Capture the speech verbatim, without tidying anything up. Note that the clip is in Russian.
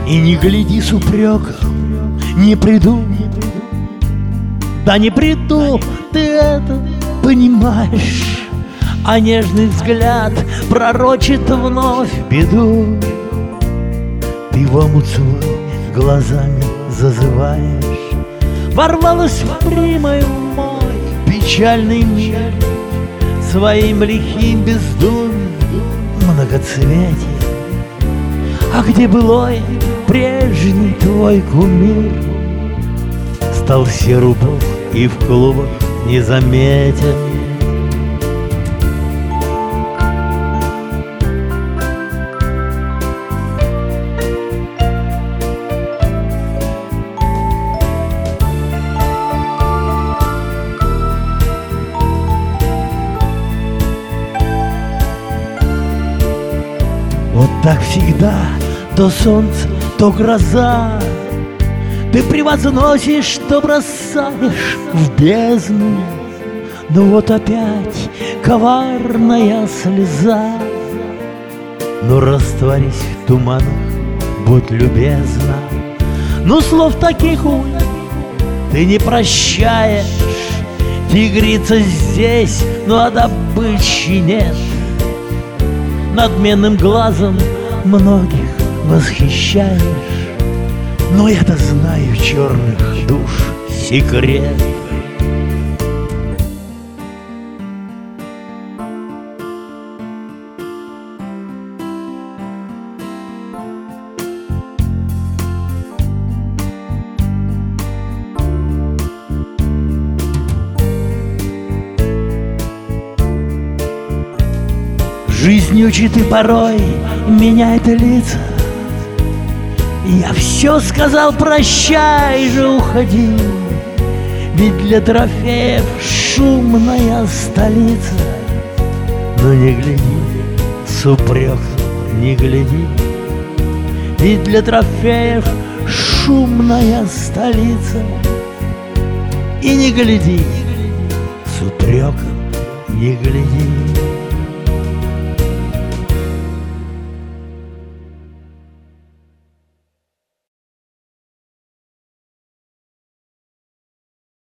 И не гляди с упреком, не приду. Да не приду, ты это понимаешь. А нежный взгляд пророчит вновь беду. Ты в омут свой глазами зазываешь. Ворвалась в прямой мой печальный мир своим лихим бездумием многоцветием. А где былой прежний твой кумир? Стал серу бог и в клубах незаметен. Вот так всегда, то солнце, то гроза. Ты превозносишь, то бросаешь в бездну. Но вот опять коварная слеза. Ну растворись в туманах, будь любезна. Ну слов таких, увы, ты не прощаешь. Тигрица здесь, но а добычи нет. Надменным глазом многих восхищаешь. Но я-то знаю черных душ секрет. Жизнь учит и порой меняет лица. Я все сказал, прощай же, уходи. Ведь для трофеев шумная столица. Но не гляди, с упреком не гляди. Ведь для трофеев шумная столица. И не гляди, с упреком не гляди.